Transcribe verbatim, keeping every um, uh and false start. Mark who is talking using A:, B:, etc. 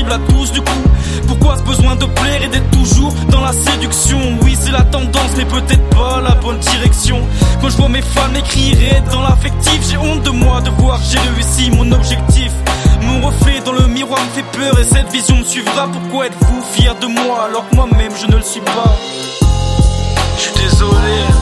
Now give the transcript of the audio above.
A: sensibles à tous du coup. Pourquoi ce besoin de plaire et d'être toujours dans la séduction? Oui c'est la tendance mais peut-être pas la bonne direction. Quand je vois mes fans m'écrire et être dans l'affectif, j'ai honte de moi de voir que j'ai réussi mon objectif. Mon reflet dans le miroir me fait peur et cette vision me suivra. Pourquoi êtes-vous fiers de moi alors que moi-même je ne le suis pas?
B: Je suis désolé.